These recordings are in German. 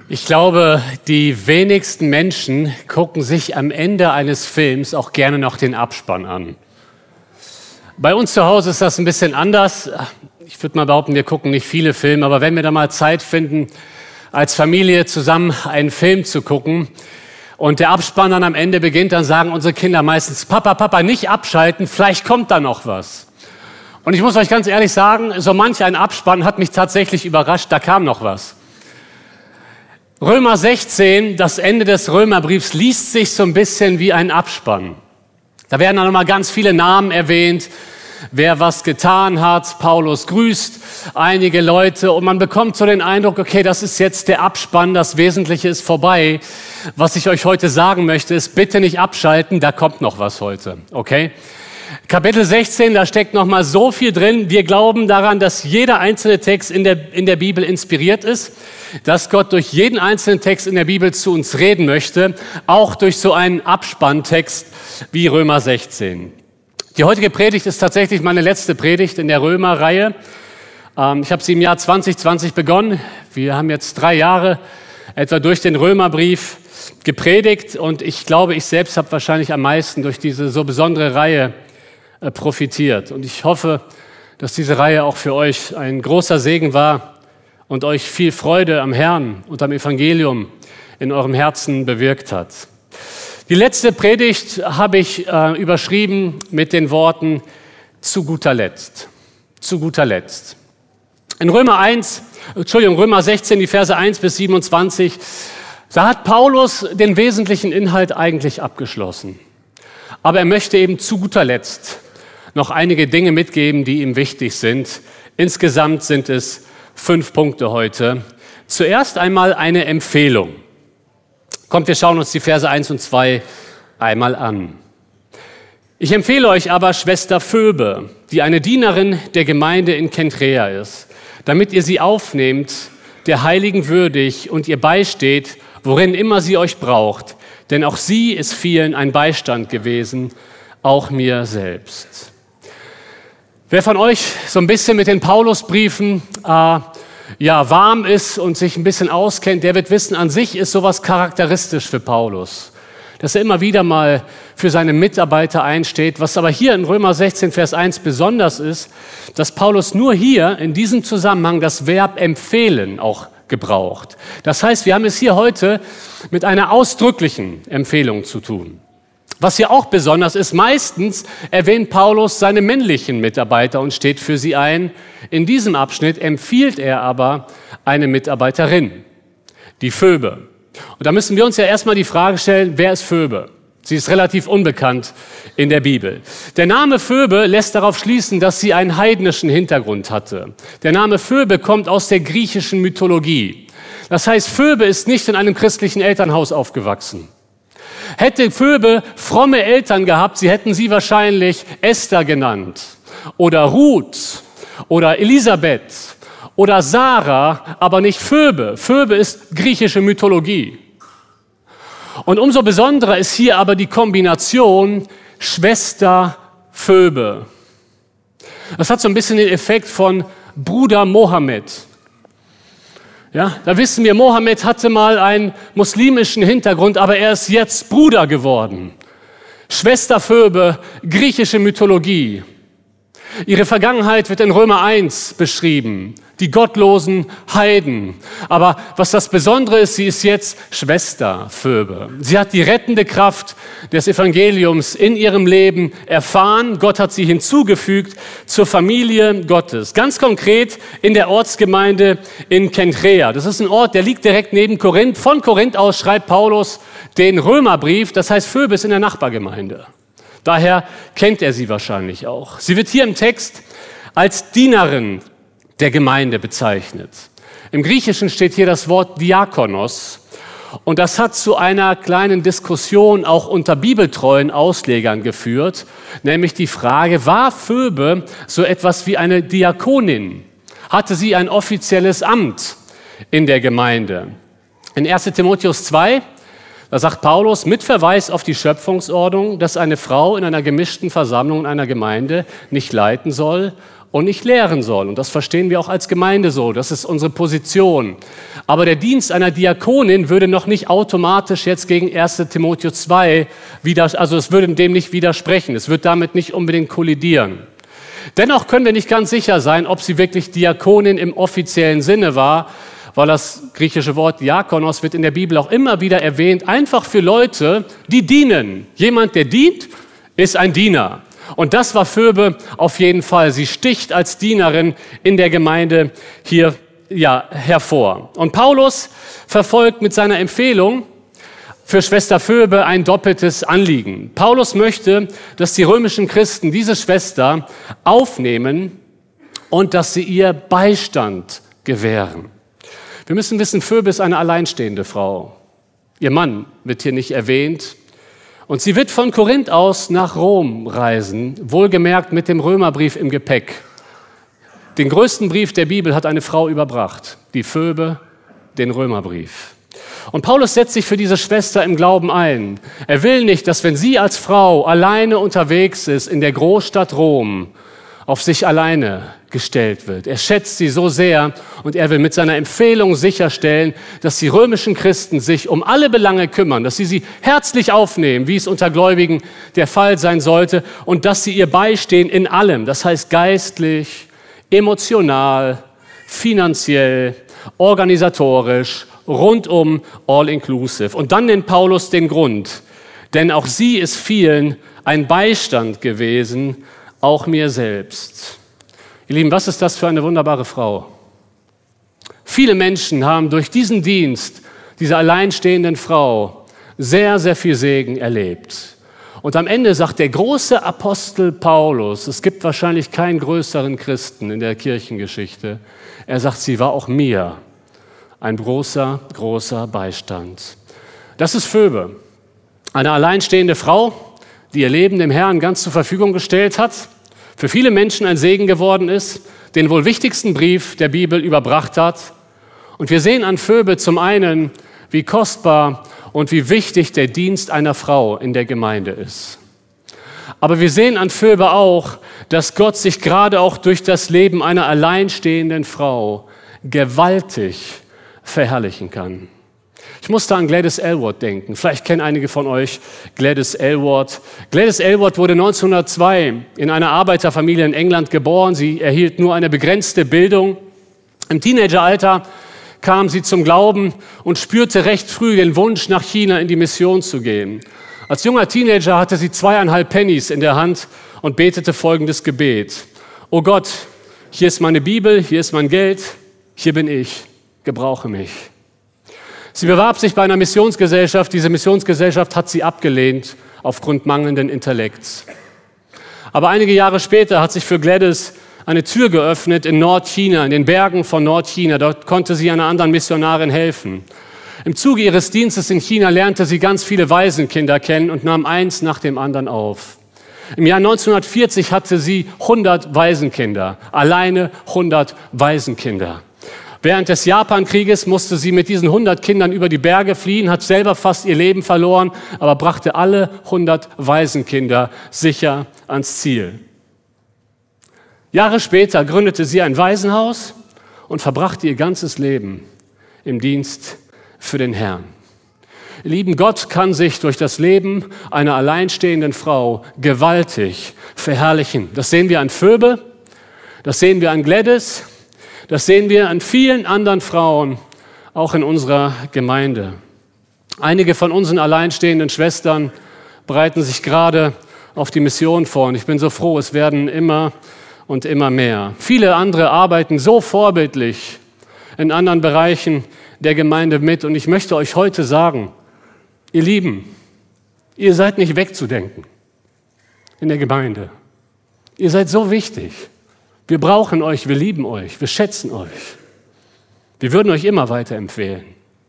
Ich glaube, die wenigsten Menschen gucken sich am Ende eines Films auch gerne noch den Abspann an. Bei uns zu Hause ist das ein bisschen anders. Ich würde mal behaupten, wir gucken nicht viele Filme, aber wenn wir da mal Zeit finden, als Familie zusammen einen Film zu gucken und der Abspann dann am Ende beginnt, dann sagen unsere Kinder meistens, Papa, nicht abschalten, vielleicht kommt da noch was. Und ich muss euch ganz ehrlich sagen, so manch ein Abspann hat mich tatsächlich überrascht, da kam noch was. Römer 16, das Ende des Römerbriefs, liest sich so ein bisschen wie ein Abspann. Da werden dann nochmal ganz viele Namen erwähnt, wer was getan hat. Paulus grüßt einige Leute und man bekommt so den Eindruck, okay, das ist jetzt der Abspann, das Wesentliche ist vorbei. Was ich euch heute sagen möchte, ist, bitte nicht abschalten, da kommt noch was heute, okay? Kapitel 16, da steckt noch mal so viel drin. Wir glauben daran, dass jeder einzelne Text in der Bibel inspiriert ist, dass Gott durch jeden einzelnen Text in der Bibel zu uns reden möchte, auch durch so einen Abspanntext wie Römer 16. Die heutige Predigt ist tatsächlich meine letzte Predigt in der Römerreihe. Ich habe sie im Jahr 2020 begonnen. Wir haben jetzt 3 Jahre etwa durch den Römerbrief gepredigt und ich glaube, ich selbst habe wahrscheinlich am meisten durch diese so besondere Reihe profitiert. Und ich hoffe, dass diese Reihe auch für euch ein großer Segen war und euch viel Freude am Herrn und am Evangelium in eurem Herzen bewirkt hat. Die letzte Predigt habe ich überschrieben mit den Worten zu guter Letzt. Zu guter Letzt. In Römer 16, die Verse 1 bis 27, da hat Paulus den wesentlichen Inhalt eigentlich abgeschlossen. Aber er möchte eben zu guter Letzt noch einige Dinge mitgeben, die ihm wichtig sind. Insgesamt sind es 5 Punkte heute. Zuerst einmal eine Empfehlung. Kommt, wir schauen uns die Verse 1 und 2 einmal an. Ich empfehle euch aber Schwester Phoebe, die eine Dienerin der Gemeinde in Kenchrea ist, damit ihr sie aufnehmt, der Heiligen würdig und ihr beisteht, worin immer sie euch braucht. Denn auch sie ist vielen ein Beistand gewesen, auch mir selbst. Wer von euch so ein bisschen mit den Paulusbriefen warm ist und sich ein bisschen auskennt, der wird wissen, an sich ist sowas charakteristisch für Paulus. Dass er immer wieder mal für seine Mitarbeiter einsteht. Was aber hier in Römer 16, Vers 1 besonders ist, dass Paulus nur hier in diesem Zusammenhang das Verb empfehlen auch gebraucht. Das heißt, wir haben es hier heute mit einer ausdrücklichen Empfehlung zu tun. Was hier auch besonders ist, meistens erwähnt Paulus seine männlichen Mitarbeiter und steht für sie ein. In diesem Abschnitt empfiehlt er aber eine Mitarbeiterin, die Phoebe. Und da müssen wir uns ja erstmal die Frage stellen, wer ist Phoebe? Sie ist relativ unbekannt in der Bibel. Der Name Phoebe lässt darauf schließen, dass sie einen heidnischen Hintergrund hatte. Der Name Phoebe kommt aus der griechischen Mythologie. Das heißt, Phoebe ist nicht in einem christlichen Elternhaus aufgewachsen. Hätte Phoebe fromme Eltern gehabt, sie hätten sie wahrscheinlich Esther genannt oder Ruth oder Elisabeth oder Sarah, aber nicht Phoebe. Phoebe ist griechische Mythologie. Und umso besonderer ist hier aber die Kombination Schwester Phoebe. Das hat so ein bisschen den Effekt von Bruder Mohammed. Ja, da wissen wir, Mohammed hatte mal einen muslimischen Hintergrund, aber er ist jetzt Bruder geworden. Schwester Phoebe, griechische Mythologie. Ihre Vergangenheit wird in Römer 1 beschrieben, die gottlosen Heiden. Aber was das Besondere ist, sie ist jetzt Schwester Phoebe. Sie hat die rettende Kraft des Evangeliums in ihrem Leben erfahren. Gott hat sie hinzugefügt zur Familie Gottes. Ganz konkret in der Ortsgemeinde in Kenchrea. Das ist ein Ort, der liegt direkt neben Korinth. Von Korinth aus schreibt Paulus den Römerbrief. Das heißt, Phoebe ist in der Nachbargemeinde. Daher kennt er sie wahrscheinlich auch. Sie wird hier im Text als Dienerin der Gemeinde bezeichnet. Im Griechischen steht hier das Wort Diakonos und das hat zu einer kleinen Diskussion auch unter bibeltreuen Auslegern geführt, nämlich die Frage, war Phoebe so etwas wie eine Diakonin? Hatte sie ein offizielles Amt in der Gemeinde? In 1. Timotheus 2, da sagt Paulus mit Verweis auf die Schöpfungsordnung, dass eine Frau in einer gemischten Versammlung in einer Gemeinde nicht leiten soll und nicht lehren soll. Und das verstehen wir auch als Gemeinde so. Das ist unsere Position. Aber der Dienst einer Diakonin würde noch nicht automatisch jetzt gegen 1. Timotheus 2 also es würde dem nicht widersprechen. Es wird damit nicht unbedingt kollidieren. Dennoch können wir nicht ganz sicher sein, ob sie wirklich Diakonin im offiziellen Sinne war, weil das griechische Wort Diakonos wird in der Bibel auch immer wieder erwähnt, einfach für Leute, die dienen. Jemand, der dient, ist ein Diener. Und das war Phoebe auf jeden Fall. Sie sticht als Dienerin in der Gemeinde hier hervor. Und Paulus verfolgt mit seiner Empfehlung für Schwester Phoebe ein doppeltes Anliegen. Paulus möchte, dass die römischen Christen diese Schwester aufnehmen und dass sie ihr Beistand gewähren. Wir müssen wissen, Phoebe ist eine alleinstehende Frau. Ihr Mann wird hier nicht erwähnt. Und sie wird von Korinth aus nach Rom reisen, wohlgemerkt mit dem Römerbrief im Gepäck. Den größten Brief der Bibel hat eine Frau überbracht, die Phoebe, den Römerbrief. Und Paulus setzt sich für diese Schwester im Glauben ein. Er will nicht, dass wenn sie als Frau alleine unterwegs ist in der Großstadt Rom, auf sich alleine gestellt wird. Er schätzt sie so sehr und er will mit seiner Empfehlung sicherstellen, dass die römischen Christen sich um alle Belange kümmern, dass sie herzlich aufnehmen, wie es unter Gläubigen der Fall sein sollte und dass sie ihr beistehen in allem, das heißt geistlich, emotional, finanziell, organisatorisch, rundum, all inclusive. Und dann nennt Paulus den Grund, denn auch sie ist vielen ein Beistand gewesen, auch mir selbst. Ihr Lieben, was ist das für eine wunderbare Frau? Viele Menschen haben durch diesen Dienst dieser alleinstehenden Frau sehr, sehr viel Segen erlebt. Und am Ende sagt der große Apostel Paulus, es gibt wahrscheinlich keinen größeren Christen in der Kirchengeschichte, er sagt, sie war auch mir ein großer, großer Beistand. Das ist Phoebe, eine alleinstehende Frau, die ihr Leben dem Herrn ganz zur Verfügung gestellt hat, für viele Menschen ein Segen geworden ist, den wohl wichtigsten Brief der Bibel überbracht hat. Und wir sehen an Phoebe zum einen, wie kostbar und wie wichtig der Dienst einer Frau in der Gemeinde ist. Aber wir sehen an Phoebe auch, dass Gott sich gerade auch durch das Leben einer alleinstehenden Frau gewaltig verherrlichen kann. Ich musste an Gladys Aylward denken. Vielleicht kennen einige von euch Gladys Aylward. Gladys Aylward wurde 1902 in einer Arbeiterfamilie in England geboren. Sie erhielt nur eine begrenzte Bildung. Im Teenageralter kam sie zum Glauben und spürte recht früh den Wunsch, nach China in die Mission zu gehen. Als junger Teenager hatte sie 2,5 Pennies in der Hand und betete folgendes Gebet: Oh Gott, hier ist meine Bibel, hier ist mein Geld, hier bin ich, gebrauche mich. Sie bewarb sich bei einer Missionsgesellschaft. Diese Missionsgesellschaft hat sie abgelehnt aufgrund mangelnden Intellekts. Aber einige Jahre später hat sich für Gladys eine Tür geöffnet in Nordchina, in den Bergen von Nordchina. Dort konnte sie einer anderen Missionarin helfen. Im Zuge ihres Dienstes in China lernte sie ganz viele Waisenkinder kennen und nahm eins nach dem anderen auf. Im Jahr 1940 hatte sie 100 Waisenkinder, alleine 100 Waisenkinder. Während des Japankrieges musste sie mit diesen 100 Kindern über die Berge fliehen, hat selber fast ihr Leben verloren, aber brachte alle 100 Waisenkinder sicher ans Ziel. Jahre später gründete sie ein Waisenhaus und verbrachte ihr ganzes Leben im Dienst für den Herrn. Ihr Lieben, Gott kann sich durch das Leben einer alleinstehenden Frau gewaltig verherrlichen. Das sehen wir an Phoebe, das sehen wir an Gladys, das sehen wir an vielen anderen Frauen, auch in unserer Gemeinde. Einige von unseren alleinstehenden Schwestern bereiten sich gerade auf die Mission vor. Und ich bin so froh, es werden immer und immer mehr. Viele andere arbeiten so vorbildlich in anderen Bereichen der Gemeinde mit. Und ich möchte euch heute sagen, ihr Lieben, ihr seid nicht wegzudenken in der Gemeinde. Ihr seid so wichtig. Wir brauchen euch, wir lieben euch, wir schätzen euch. Wir würden euch immer weiterempfehlen.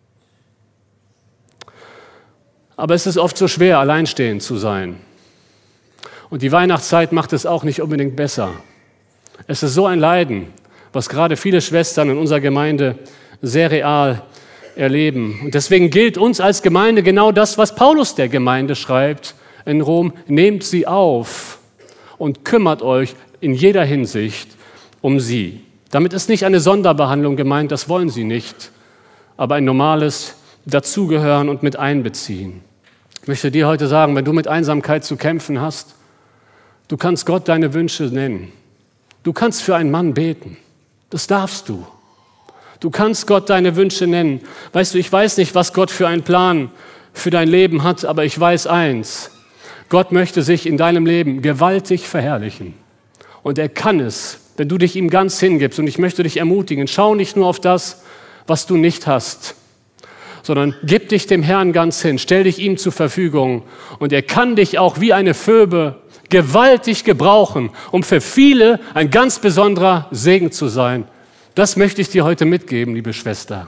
Aber es ist oft so schwer, alleinstehend zu sein. Und die Weihnachtszeit macht es auch nicht unbedingt besser. Es ist so ein Leiden, was gerade viele Schwestern in unserer Gemeinde sehr real erleben. Und deswegen gilt uns als Gemeinde genau das, was Paulus der Gemeinde schreibt in Rom: Nehmt sie auf und kümmert euch in jeder Hinsicht um sie. Damit ist nicht eine Sonderbehandlung gemeint, das wollen sie nicht, aber ein normales Dazugehören und mit einbeziehen. Ich möchte dir heute sagen, wenn du mit Einsamkeit zu kämpfen hast, du kannst Gott deine Wünsche nennen. Du kannst für einen Mann beten. Das darfst du. Du kannst Gott deine Wünsche nennen. Weißt du, ich weiß nicht, was Gott für einen Plan für dein Leben hat, aber ich weiß eins. Gott möchte sich in deinem Leben gewaltig verherrlichen. Und er kann es, wenn du dich ihm ganz hingibst. Und ich möchte dich ermutigen, schau nicht nur auf das, was du nicht hast, sondern gib dich dem Herrn ganz hin, stell dich ihm zur Verfügung. Und er kann dich auch wie eine Phoebe gewaltig gebrauchen, um für viele ein ganz besonderer Segen zu sein. Das möchte ich dir heute mitgeben, liebe Schwester.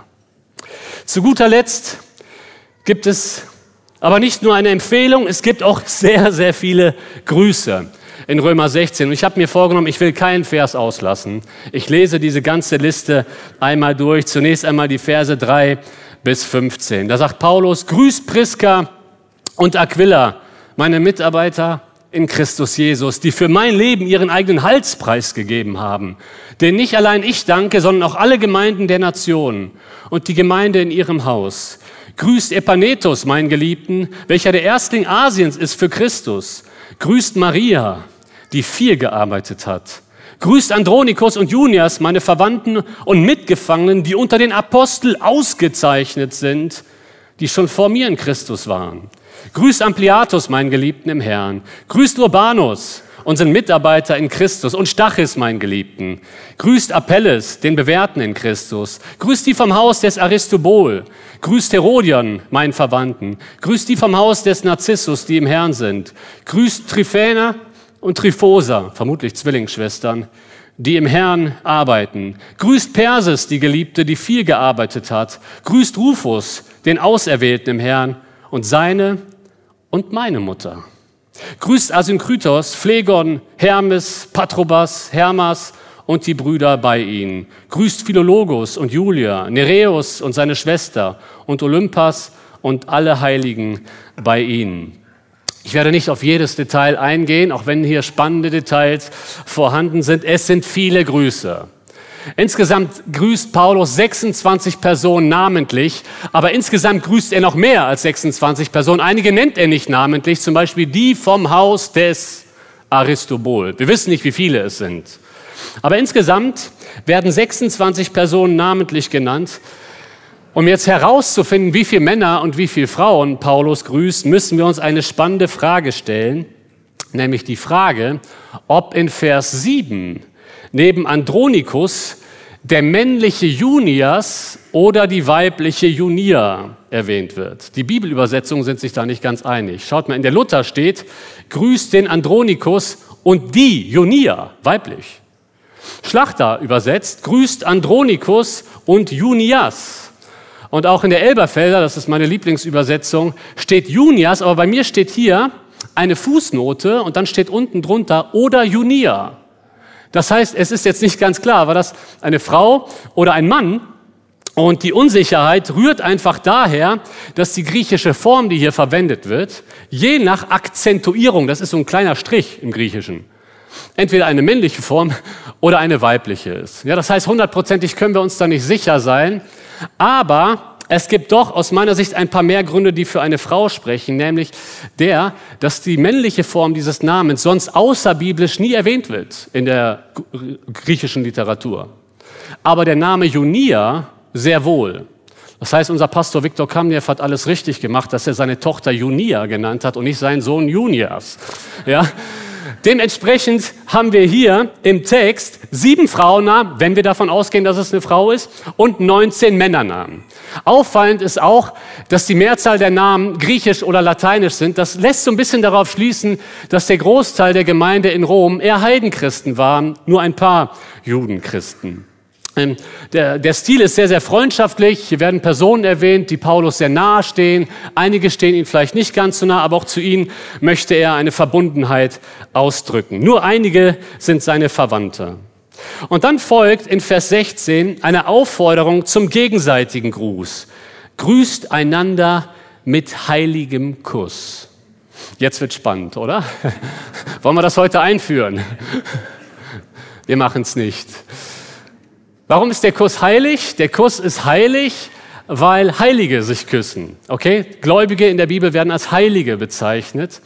Zu guter Letzt gibt es aber nicht nur eine Empfehlung, es gibt auch sehr, sehr viele Grüße in Römer 16. Und ich habe mir vorgenommen, ich will keinen Vers auslassen. Ich lese diese ganze Liste einmal durch. Zunächst einmal die Verse 3 bis 15. Da sagt Paulus, grüßt Priska und Aquila, meine Mitarbeiter in Christus Jesus, die für mein Leben ihren eigenen Hals preisgegeben haben. Denn nicht allein ich danke, sondern auch alle Gemeinden der Nationen und die Gemeinde in ihrem Haus. Grüßt Epanetus, meinen Geliebten, welcher der Erstling Asiens ist für Christus. Grüßt Maria, die viel gearbeitet hat. Grüßt Andronikus und Junias, meine Verwandten und Mitgefangenen, die unter den Aposteln ausgezeichnet sind, die schon vor mir in Christus waren. Grüßt Ampliatus, meinen Geliebten im Herrn. Grüßt Urbanus, unseren Mitarbeiter in Christus, und Stachys, meinen Geliebten. Grüßt Apelles, den Bewährten in Christus. Grüßt die vom Haus des Aristobul. Grüßt Herodion, meinen Verwandten. Grüßt die vom Haus des Narzissus, die im Herrn sind. Grüßt Tryphäna und Tryphosa, vermutlich Zwillingsschwestern, die im Herrn arbeiten. Grüßt Persis, die Geliebte, die viel gearbeitet hat. Grüßt Rufus, den Auserwählten im Herrn, und seine und meine Mutter. Grüßt Asynkritos, Phlegon, Hermes, Patrobas, Hermas und die Brüder bei ihnen. Grüßt Philologus und Julia, Nereus und seine Schwester und Olympas und alle Heiligen bei ihnen. Ich werde nicht auf jedes Detail eingehen, auch wenn hier spannende Details vorhanden sind. Es sind viele Grüße. Insgesamt grüßt Paulus 26 Personen namentlich, aber insgesamt grüßt er noch mehr als 26 Personen. Einige nennt er nicht namentlich, zum Beispiel die vom Haus des Aristobul. Wir wissen nicht, wie viele es sind. Aber insgesamt werden 26 Personen namentlich genannt. Um jetzt herauszufinden, wie viele Männer und wie viele Frauen Paulus grüßt, müssen wir uns eine spannende Frage stellen, nämlich die Frage, ob in Vers 7 neben Andronikus der männliche Junias oder die weibliche Junia erwähnt wird. Die Bibelübersetzungen sind sich da nicht ganz einig. Schaut mal, in der Luther steht, grüßt den Andronikus und die Junia, weiblich. Schlachter übersetzt, grüßt Andronikus und Junias. Und auch in der Elberfelder, das ist meine Lieblingsübersetzung, steht Junias, aber bei mir steht hier eine Fußnote und dann steht unten drunter oder Junia. Das heißt, es ist jetzt nicht ganz klar, war das eine Frau oder ein Mann? Und die Unsicherheit rührt einfach daher, dass die griechische Form, die hier verwendet wird, je nach Akzentuierung, das ist so ein kleiner Strich im Griechischen, entweder eine männliche Form oder eine weibliche ist. Ja, das heißt, 100%ig können wir uns da nicht sicher sein, aber es gibt doch aus meiner Sicht ein paar mehr Gründe, die für eine Frau sprechen, nämlich dass die männliche Form dieses Namens sonst außerbiblisch nie erwähnt wird in der griechischen Literatur. Aber der Name Junia sehr wohl. Das heißt, unser Pastor Viktor Kamniew hat alles richtig gemacht, dass er seine Tochter Junia genannt hat und nicht seinen Sohn Junias. Ja? Dementsprechend haben wir hier im Text 7 Frauennamen, wenn wir davon ausgehen, dass es eine Frau ist, und 19 Männernamen. Auffallend ist auch, dass die Mehrzahl der Namen griechisch oder lateinisch sind. Das lässt so ein bisschen darauf schließen, dass der Großteil der Gemeinde in Rom eher Heidenchristen waren, nur ein paar Judenchristen. Der Stil ist sehr, sehr freundschaftlich. Hier werden Personen erwähnt, die Paulus sehr nahe stehen. Einige stehen ihm vielleicht nicht ganz so nah, aber auch zu ihnen möchte er eine Verbundenheit ausdrücken. Nur einige sind seine Verwandte. Und dann folgt in Vers 16 eine Aufforderung zum gegenseitigen Gruß. Grüßt einander mit heiligem Kuss. Jetzt wird spannend, oder? Wollen wir das heute einführen? Wir machen es nicht. Warum ist der Kuss heilig? Der Kuss ist heilig, weil Heilige sich küssen. Okay? Gläubige in der Bibel werden als Heilige bezeichnet.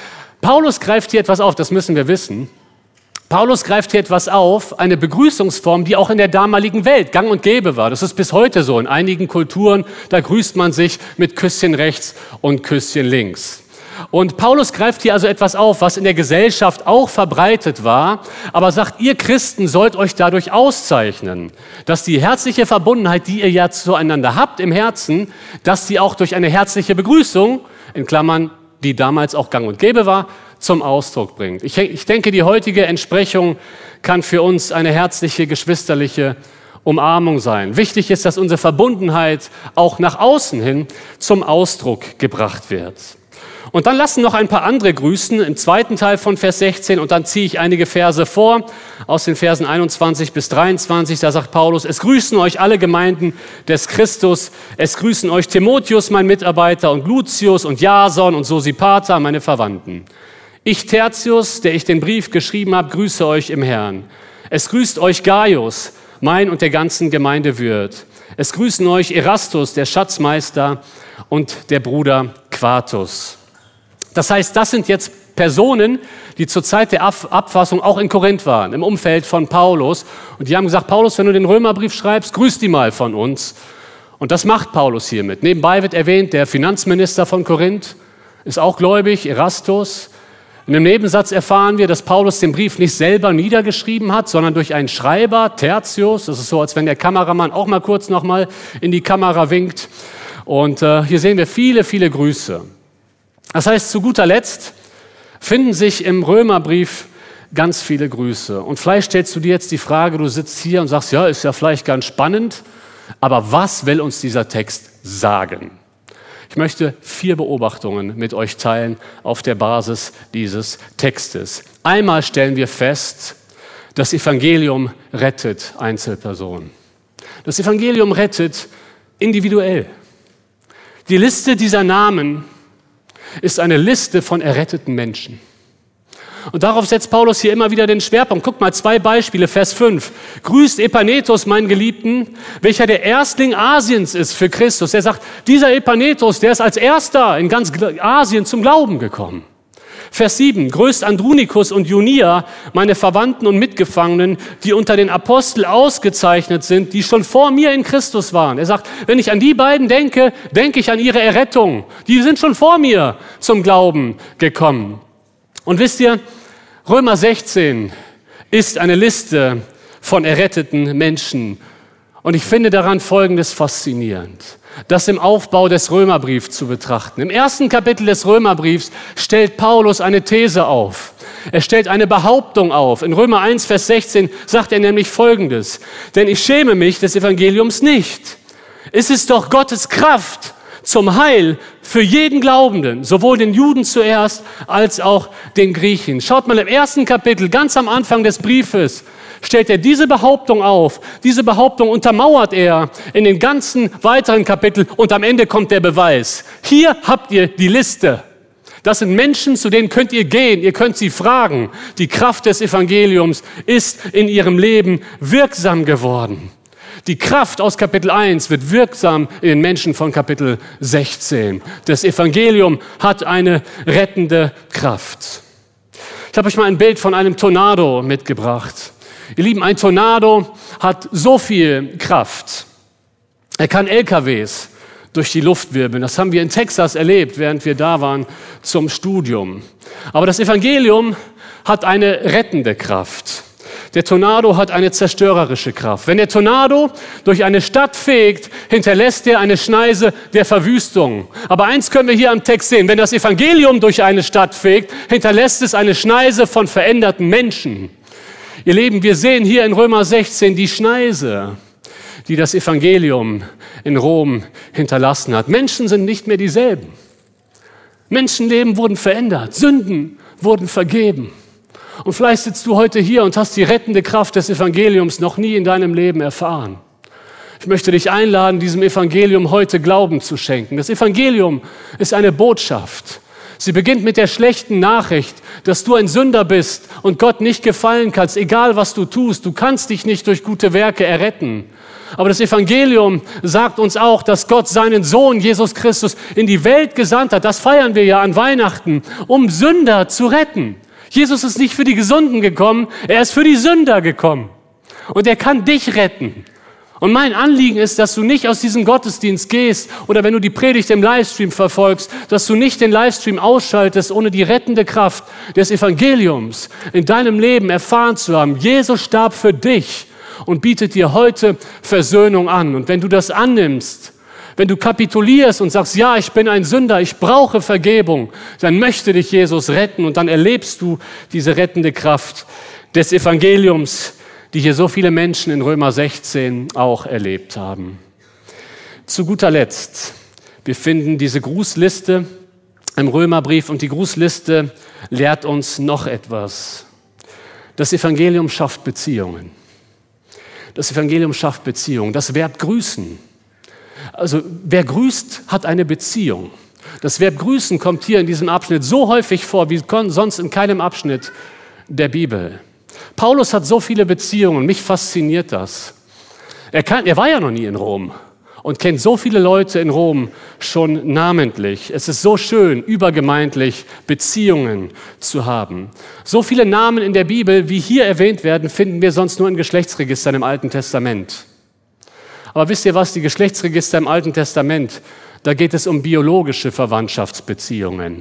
Paulus greift hier etwas auf, das müssen wir wissen. Paulus greift hier etwas auf, eine Begrüßungsform, die auch in der damaligen Welt gang und gäbe war. Das ist bis heute so. In einigen Kulturen, da grüßt man sich mit Küsschen rechts und Küsschen links. Und Paulus greift hier also etwas auf, was in der Gesellschaft auch verbreitet war, aber sagt, ihr Christen sollt euch dadurch auszeichnen, dass die herzliche Verbundenheit, die ihr ja zueinander habt im Herzen, dass sie auch durch eine herzliche Begrüßung, in Klammern, die damals auch gang und gäbe war, zum Ausdruck bringt. Ich denke, die heutige Entsprechung kann für uns eine herzliche, geschwisterliche Umarmung sein. Wichtig ist, dass unsere Verbundenheit auch nach außen hin zum Ausdruck gebracht wird. Und dann lassen noch ein paar andere grüßen im zweiten Teil von Vers 16 und dann ziehe ich einige Verse vor aus den Versen 21 bis 23. Da sagt Paulus, es grüßen euch alle Gemeinden des Christus, es grüßen euch Timotheus, mein Mitarbeiter, und Lucius und Jason und Sosipater, meine Verwandten. Ich, Tertius, der ich den Brief geschrieben habe, grüße euch im Herrn. Es grüßt euch Gaius, mein und der ganzen Gemeinde Wirt. Es grüßen euch Erastus, der Schatzmeister, und der Bruder Quartus. Das heißt, das sind jetzt Personen, die zur Zeit der Abfassung auch in Korinth waren, im Umfeld von Paulus. Und die haben gesagt, Paulus, wenn du den Römerbrief schreibst, grüß die mal von uns. Und das macht Paulus hiermit. Nebenbei wird erwähnt, der Finanzminister von Korinth ist auch gläubig, Erastus. In dem Nebensatz erfahren wir, dass Paulus den Brief nicht selber niedergeschrieben hat, sondern durch einen Schreiber, Tertius. Das ist so, als wenn der Kameramann auch mal kurz nochmal in die Kamera winkt. Und hier sehen wir viele, viele Grüße. Das heißt, zu guter Letzt finden sich im Römerbrief ganz viele Grüße. Und vielleicht stellst du dir jetzt die Frage, du sitzt hier und sagst, ja, ist ja vielleicht ganz spannend, aber was will uns dieser Text sagen? Ich möchte 4 Beobachtungen mit euch teilen auf der Basis dieses Textes. Einmal stellen wir fest, das Evangelium rettet Einzelpersonen. Das Evangelium rettet individuell. Die Liste dieser Namen ist eine Liste von erretteten Menschen. Und darauf setzt Paulus hier immer wieder den Schwerpunkt. Guck mal, 2 Beispiele, Vers 5. Grüßt Epanetos, meinen Geliebten, welcher der Erstling Asiens ist für Christus. Er sagt, dieser Epanetos, der ist als Erster in ganz Asien zum Glauben gekommen. Vers 7. Grüßt Andronikus und Junia, meine Verwandten und Mitgefangenen, die unter den Aposteln ausgezeichnet sind, die schon vor mir in Christus waren. Er sagt, wenn ich an die beiden denke, denke ich an ihre Errettung. Die sind schon vor mir zum Glauben gekommen. Und wisst ihr, Römer 16 ist eine Liste von erretteten Menschen. Und ich finde daran Folgendes faszinierend, das im Aufbau des Römerbriefs zu betrachten. Im ersten Kapitel des Römerbriefs stellt Paulus eine These auf. Er stellt eine Behauptung auf. In Römer 1, Vers 16 sagt er nämlich Folgendes. Denn ich schäme mich des Evangeliums nicht. Es ist doch Gottes Kraft zum Heil für jeden Glaubenden, sowohl den Juden zuerst als auch den Griechen. Schaut mal im ersten Kapitel, ganz am Anfang des Briefes, stellt er diese Behauptung auf. Diese Behauptung untermauert er in den ganzen weiteren Kapiteln und am Ende kommt der Beweis. Hier habt ihr die Liste. Das sind Menschen, zu denen könnt ihr gehen, ihr könnt sie fragen. Die Kraft des Evangeliums ist in ihrem Leben wirksam geworden. Die Kraft aus Kapitel 1 wird wirksam in den Menschen von Kapitel 16. Das Evangelium hat eine rettende Kraft. Ich habe euch mal ein Bild von einem Tornado mitgebracht. Ihr Lieben, ein Tornado hat so viel Kraft. Er kann LKWs durch die Luft wirbeln. Das haben wir in Texas erlebt, während wir da waren zum Studium. Aber das Evangelium hat eine rettende Kraft. Der Tornado hat eine zerstörerische Kraft. Wenn der Tornado durch eine Stadt fegt, hinterlässt er eine Schneise der Verwüstung. Aber eins können wir hier am Text sehen. Wenn das Evangelium durch eine Stadt fegt, hinterlässt es eine Schneise von veränderten Menschen. Ihr Lieben, wir sehen hier in Römer 16 die Schneise, die das Evangelium in Rom hinterlassen hat. Menschen sind nicht mehr dieselben. Menschenleben wurden verändert. Sünden wurden vergeben. Und vielleicht sitzt du heute hier und hast die rettende Kraft des Evangeliums noch nie in deinem Leben erfahren. Ich möchte dich einladen, diesem Evangelium heute Glauben zu schenken. Das Evangelium ist eine Botschaft, Sie beginnt mit der schlechten Nachricht, dass du ein Sünder bist und Gott nicht gefallen kannst, egal was du tust. Du kannst dich nicht durch gute Werke erretten. Aber das Evangelium sagt uns auch, dass Gott seinen Sohn Jesus Christus in die Welt gesandt hat. Das feiern wir ja an Weihnachten, um Sünder zu retten. Jesus ist nicht für die Gesunden gekommen, er ist für die Sünder gekommen. Und er kann dich retten. Und mein Anliegen ist, dass du nicht aus diesem Gottesdienst gehst oder wenn du die Predigt im Livestream verfolgst, dass du nicht den Livestream ausschaltest, ohne die rettende Kraft des Evangeliums in deinem Leben erfahren zu haben. Jesus starb für dich und bietet dir heute Versöhnung an. Und wenn du das annimmst, wenn du kapitulierst und sagst, ja, ich bin ein Sünder, ich brauche Vergebung, dann möchte dich Jesus retten und dann erlebst du diese rettende Kraft des Evangeliums, die hier so viele Menschen in Römer 16 auch erlebt haben. Zu guter Letzt, wir finden diese Grußliste im Römerbrief und die Grußliste lehrt uns noch etwas. Das Evangelium schafft Beziehungen. Das Evangelium schafft Beziehungen. Das Verb grüßen. Also wer grüßt, hat eine Beziehung. Das Verb grüßen kommt hier in diesem Abschnitt so häufig vor, wie sonst in keinem Abschnitt der Bibel. Paulus hat so viele Beziehungen, mich fasziniert das. Er war ja noch nie in Rom und kennt so viele Leute in Rom schon namentlich. Es ist so schön, übergemeindlich Beziehungen zu haben. So viele Namen in der Bibel, wie hier erwähnt werden, finden wir sonst nur in Geschlechtsregistern im Alten Testament. Aber wisst ihr was, die Geschlechtsregister im Alten Testament, da geht es um biologische Verwandtschaftsbeziehungen.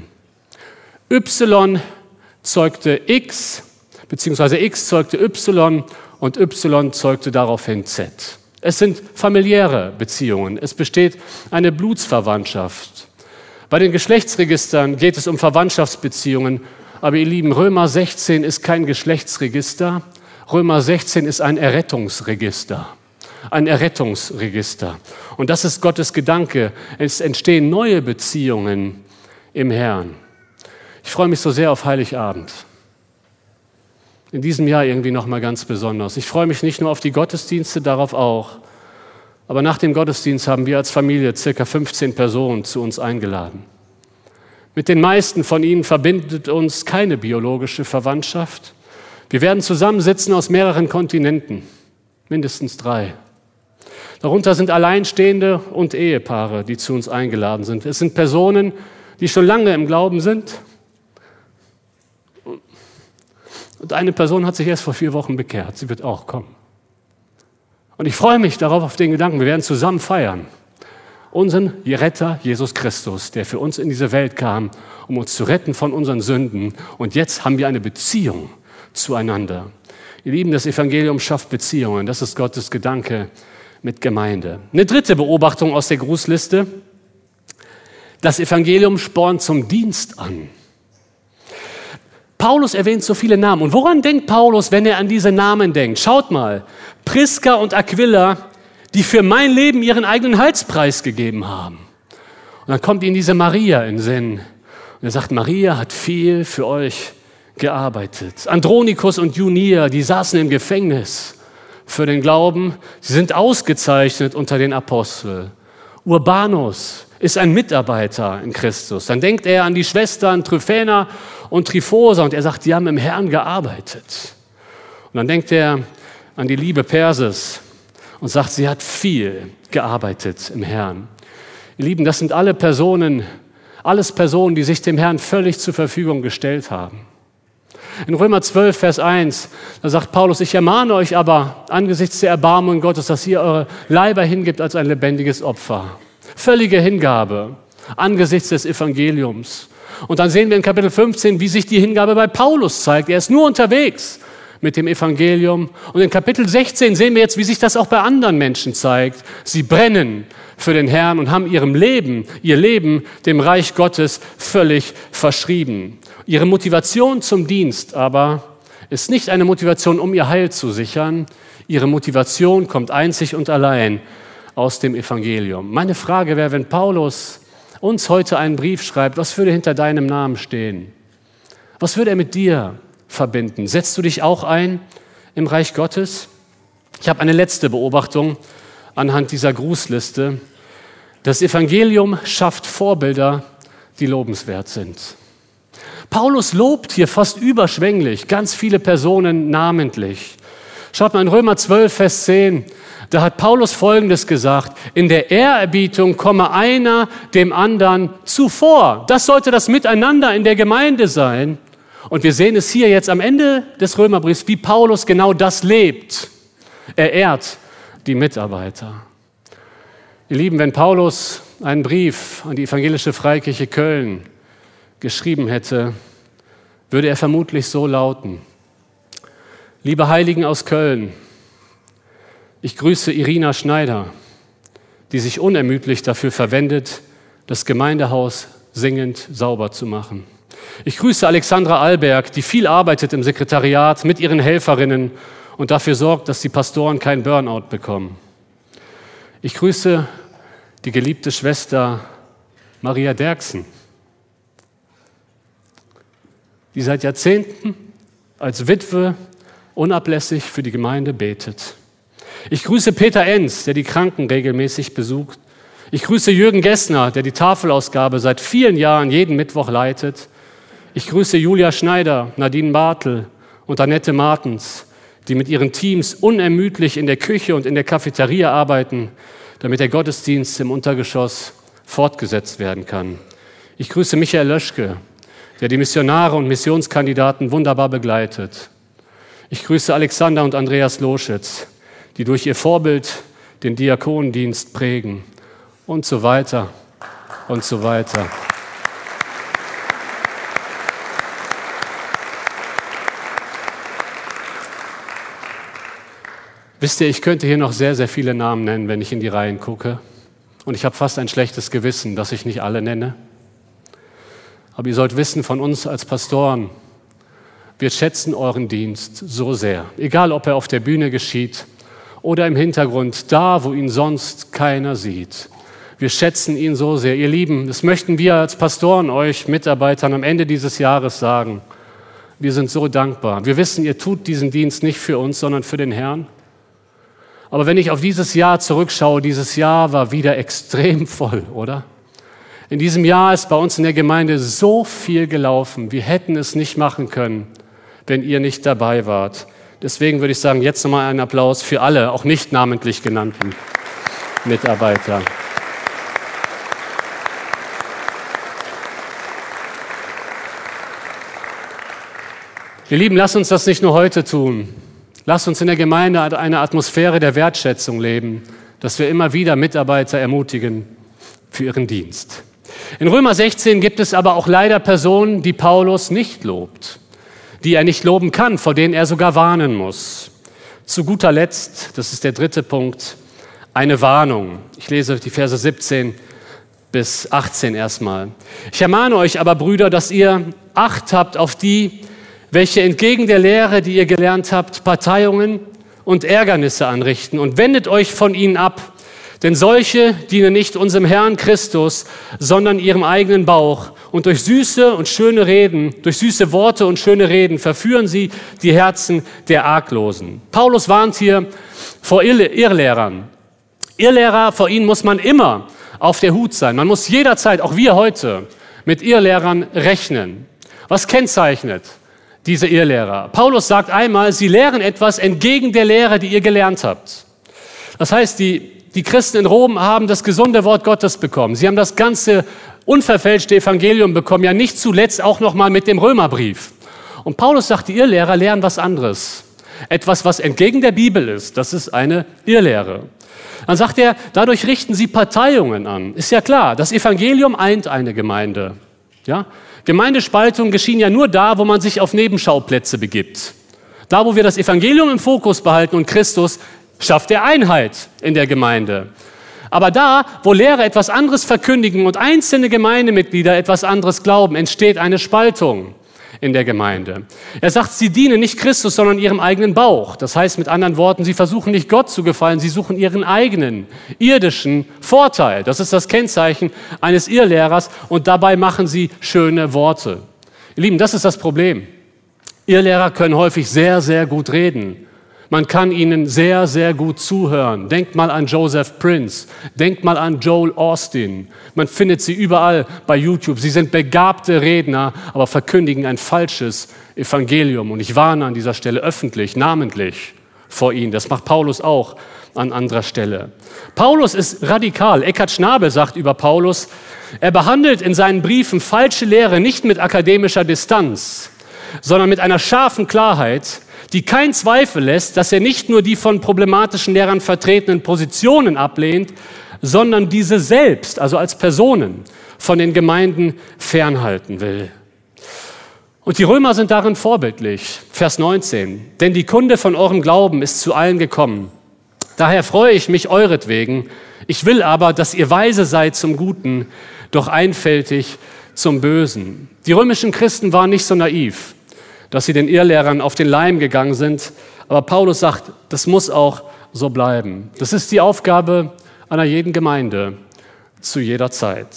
Y zeugte X, beziehungsweise X zeugte Y und Y zeugte daraufhin Z. Es sind familiäre Beziehungen. Es besteht eine Blutsverwandtschaft. Bei den Geschlechtsregistern geht es um Verwandtschaftsbeziehungen. Aber ihr Lieben, Römer 16 ist kein Geschlechtsregister. Römer 16 ist ein Errettungsregister. Ein Errettungsregister. Und das ist Gottes Gedanke. Es entstehen neue Beziehungen im Herrn. Ich freue mich so sehr auf Heiligabend. In diesem Jahr irgendwie nochmal ganz besonders. Ich freue mich nicht nur auf die Gottesdienste, darauf auch. Aber nach dem Gottesdienst haben wir als Familie ca. 15 Personen zu uns eingeladen. Mit den meisten von ihnen verbindet uns keine biologische Verwandtschaft. Wir werden zusammensitzen aus mehreren Kontinenten, mindestens 3. Darunter sind Alleinstehende und Ehepaare, die zu uns eingeladen sind. Es sind Personen, die schon lange im Glauben sind. Und eine Person hat sich erst vor 4 Wochen bekehrt. Sie wird auch kommen. Und ich freue mich darauf, auf den Gedanken. Wir werden zusammen feiern. Unseren Retter Jesus Christus, der für uns in diese Welt kam, um uns zu retten von unseren Sünden. Und jetzt haben wir eine Beziehung zueinander. Ihr Lieben, das Evangelium schafft Beziehungen. Das ist Gottes Gedanke mit Gemeinde. Eine dritte Beobachtung aus der Grußliste. Das Evangelium spornt zum Dienst an. Paulus erwähnt so viele Namen. Und woran denkt Paulus, wenn er an diese Namen denkt? Schaut mal, Priska und Aquila, die für mein Leben ihren eigenen Halspreis gegeben haben. Und dann kommt ihnen diese Maria in den Sinn. Und er sagt, Maria hat viel für euch gearbeitet. Andronikus und Junia, die saßen im Gefängnis für den Glauben. Sie sind ausgezeichnet unter den Aposteln. Urbanus ist ein Mitarbeiter in Christus. Dann denkt er an die Schwestern Tryphäna und Tryphosa und er sagt, die haben im Herrn gearbeitet. Und dann denkt er an die liebe Persis und sagt, sie hat viel gearbeitet im Herrn. Ihr Lieben, das sind alles Personen, die sich dem Herrn völlig zur Verfügung gestellt haben. In Römer 12, Vers 1, da sagt Paulus, ich ermahne euch aber angesichts der Erbarmung Gottes, dass ihr eure Leiber hingebt als ein lebendiges Opfer. Völlige Hingabe angesichts des Evangeliums. Und dann sehen wir in Kapitel 15, wie sich die Hingabe bei Paulus zeigt. Er ist nur unterwegs mit dem Evangelium. Und in Kapitel 16 sehen wir jetzt, wie sich das auch bei anderen Menschen zeigt. Sie brennen für den Herrn und haben ihr Leben dem Reich Gottes völlig verschrieben. Ihre Motivation zum Dienst aber ist nicht eine Motivation, um ihr Heil zu sichern. Ihre Motivation kommt einzig und allein aus dem Evangelium. Meine Frage wäre, wenn Paulus uns heute einen Brief schreibt, was würde hinter deinem Namen stehen? Was würde er mit dir verbinden? Setzt du dich auch ein im Reich Gottes? Ich habe eine letzte Beobachtung anhand dieser Grußliste. Das Evangelium schafft Vorbilder, die lobenswert sind. Paulus lobt hier fast überschwänglich ganz viele Personen namentlich. Schaut mal in Römer 12, Vers 10. Da hat Paulus Folgendes gesagt: In der Ehrerbietung komme einer dem anderen zuvor. Das sollte das Miteinander in der Gemeinde sein. Und wir sehen es hier jetzt am Ende des Römerbriefs, wie Paulus genau das lebt. Er ehrt die Mitarbeiter. Ihr Lieben, wenn Paulus einen Brief an die evangelische Freikirche Köln geschrieben hätte, würde er vermutlich so lauten: Liebe Heiligen aus Köln, ich grüße Irina Schneider, die sich unermüdlich dafür verwendet, das Gemeindehaus singend sauber zu machen. Ich grüße Alexandra Alberg, die viel arbeitet im Sekretariat mit ihren Helferinnen und dafür sorgt, dass die Pastoren keinen Burnout bekommen. Ich grüße die geliebte Schwester Maria Derksen, die seit Jahrzehnten als Witwe unablässig für die Gemeinde betet. Ich grüße Peter Enz, der die Kranken regelmäßig besucht. Ich grüße Jürgen Gessner, der die Tafelausgabe seit vielen Jahren jeden Mittwoch leitet. Ich grüße Julia Schneider, Nadine Bartel und Annette Martens, die mit ihren Teams unermüdlich in der Küche und in der Cafeteria arbeiten, damit der Gottesdienst im Untergeschoss fortgesetzt werden kann. Ich grüße Michael Löschke, der die Missionare und Missionskandidaten wunderbar begleitet. Ich grüße Alexander und Andreas Loschitz, die durch ihr Vorbild den Diakonendienst prägen und so weiter und so weiter. Wisst ihr, ich könnte hier noch sehr, sehr viele Namen nennen, wenn ich in die Reihen gucke. Und ich habe fast ein schlechtes Gewissen, dass ich nicht alle nenne. Aber ihr sollt wissen, von uns als Pastoren, wir schätzen euren Dienst so sehr. Egal, ob er auf der Bühne geschieht oder im Hintergrund, da, wo ihn sonst keiner sieht. Wir schätzen ihn so sehr. Ihr Lieben, das möchten wir als Pastoren euch Mitarbeitern am Ende dieses Jahres sagen. Wir sind so dankbar. Wir wissen, ihr tut diesen Dienst nicht für uns, sondern für den Herrn. Aber wenn ich auf dieses Jahr zurückschaue, dieses Jahr war wieder extrem voll, oder? In diesem Jahr ist bei uns in der Gemeinde so viel gelaufen. Wir hätten es nicht machen können, wenn ihr nicht dabei wart. Deswegen würde ich sagen, jetzt nochmal einen Applaus für alle, auch nicht namentlich genannten Mitarbeiter. Ihr Lieben, lasst uns das nicht nur heute tun. Lasst uns in der Gemeinde eine Atmosphäre der Wertschätzung leben, dass wir immer wieder Mitarbeiter ermutigen für ihren Dienst. In Römer 16 gibt es aber auch leider Personen, die Paulus nicht lobt, die er nicht loben kann, vor denen er sogar warnen muss. Zu guter Letzt, das ist der dritte Punkt, eine Warnung. Ich lese die Verse 17 bis 18 erstmal. Ich ermahne euch aber, Brüder, dass ihr Acht habt auf die, welche entgegen der Lehre, die ihr gelernt habt, Parteiungen und Ärgernisse anrichten, und wendet euch von ihnen ab. Denn solche dienen nicht unserem Herrn Christus, sondern ihrem eigenen Bauch. Und durch süße und schöne Reden, durch süße Worte und schöne Reden verführen sie die Herzen der Arglosen. Paulus warnt hier vor Irrlehrern. Irrlehrer, vor ihnen muss man immer auf der Hut sein. Man muss jederzeit, auch wir heute, mit Irrlehrern rechnen. Was kennzeichnet diese Irrlehrer? Paulus sagt einmal, sie lehren etwas entgegen der Lehre, die ihr gelernt habt. Das heißt, die Christen in Rom haben das gesunde Wort Gottes bekommen. Sie haben das ganze unverfälschte Evangelium bekommen, ja nicht zuletzt auch noch mal mit dem Römerbrief. Und Paulus sagt, die Irrlehrer lehren was anderes. Etwas, was entgegen der Bibel ist. Das ist eine Irrlehre. Dann sagt er, dadurch richten sie Parteiungen an. Ist ja klar, das Evangelium eint eine Gemeinde. Ja? Gemeindespaltungen geschehen ja nur da, wo man sich auf Nebenschauplätze begibt. Da, wo wir das Evangelium im Fokus behalten und Christus, schafft er Einheit in der Gemeinde. Aber da, wo Lehrer etwas anderes verkündigen und einzelne Gemeindemitglieder etwas anderes glauben, entsteht eine Spaltung in der Gemeinde. Er sagt, sie dienen nicht Christus, sondern ihrem eigenen Bauch. Das heißt mit anderen Worten, sie versuchen nicht Gott zu gefallen, sie suchen ihren eigenen irdischen Vorteil. Das ist das Kennzeichen eines Irrlehrers, und dabei machen sie schöne Worte. Ihr Lieben, das ist das Problem. Irrlehrer können häufig sehr, sehr gut reden. Man kann ihnen sehr, sehr gut zuhören. Denkt mal an Joseph Prince, denkt mal an Joel Austin. Man findet sie überall bei YouTube. Sie sind begabte Redner, aber verkündigen ein falsches Evangelium. Und ich warne an dieser Stelle öffentlich, namentlich vor ihnen. Das macht Paulus auch an anderer Stelle. Paulus ist radikal. Eckhard Schnabel sagt über Paulus, er behandelt in seinen Briefen falsche Lehre nicht mit akademischer Distanz, sondern mit einer scharfen Klarheit, die keinen Zweifel lässt, dass er nicht nur die von problematischen Lehrern vertretenen Positionen ablehnt, sondern diese selbst, also als Personen, von den Gemeinden fernhalten will. Und die Römer sind darin vorbildlich. Vers 19. Denn die Kunde von eurem Glauben ist zu allen gekommen. Daher freue ich mich euretwegen. Ich will aber, dass ihr weise seid zum Guten, doch einfältig zum Bösen. Die römischen Christen waren nicht so naiv, dass sie den Irrlehrern auf den Leim gegangen sind. Aber Paulus sagt, das muss auch so bleiben. Das ist die Aufgabe einer jeden Gemeinde zu jeder Zeit.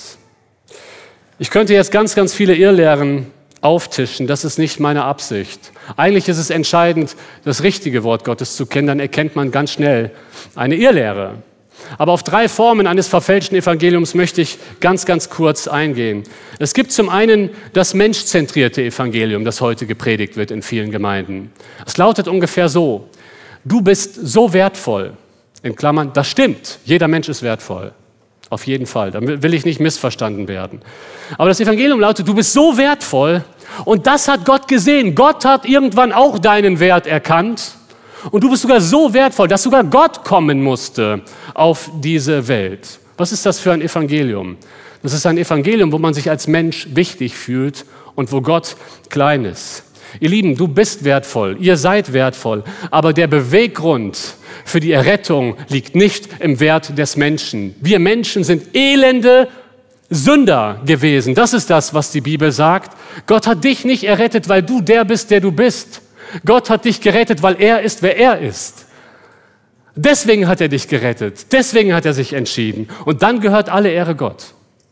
Ich könnte jetzt ganz, ganz viele Irrlehren auftischen. Das ist nicht meine Absicht. Eigentlich ist es entscheidend, das richtige Wort Gottes zu kennen. Dann erkennt man ganz schnell eine Irrlehre. Aber auf 3 Formen eines verfälschten Evangeliums möchte ich ganz, ganz kurz eingehen. Es gibt zum einen das menschzentrierte Evangelium, das heute gepredigt wird in vielen Gemeinden. Es lautet ungefähr so: Du bist so wertvoll, in Klammern, das stimmt, jeder Mensch ist wertvoll, auf jeden Fall, da will ich nicht missverstanden werden. Aber das Evangelium lautet, du bist so wertvoll und das hat Gott gesehen. Gott hat irgendwann auch deinen Wert erkannt. Und du bist sogar so wertvoll, dass sogar Gott kommen musste auf diese Welt. Was ist das für ein Evangelium? Das ist ein Evangelium, wo man sich als Mensch wichtig fühlt und wo Gott klein ist. Ihr Lieben, du bist wertvoll, ihr seid wertvoll, aber der Beweggrund für die Errettung liegt nicht im Wert des Menschen. Wir Menschen sind elende Sünder gewesen. Das ist das, was die Bibel sagt. Gott hat dich nicht errettet, weil du der bist, der du bist. Gott hat dich gerettet, weil er ist, wer er ist. Deswegen hat er dich gerettet. Deswegen hat er sich entschieden. Und dann gehört alle Ehre Gott.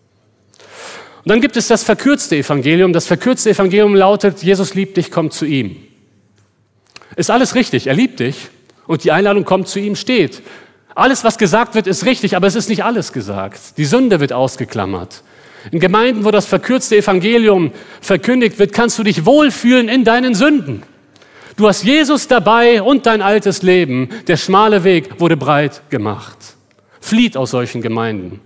Und dann gibt es das verkürzte Evangelium. Das verkürzte Evangelium lautet, Jesus liebt dich, komm zu ihm. Ist alles richtig, er liebt dich. Und die Einladung, kommt zu ihm, steht. Alles, was gesagt wird, ist richtig, aber es ist nicht alles gesagt. Die Sünde wird ausgeklammert. In Gemeinden, wo das verkürzte Evangelium verkündigt wird, kannst du dich wohlfühlen in deinen Sünden. Du hast Jesus dabei und dein altes Leben. Der schmale Weg wurde breit gemacht. Flieht aus solchen Gemeinden.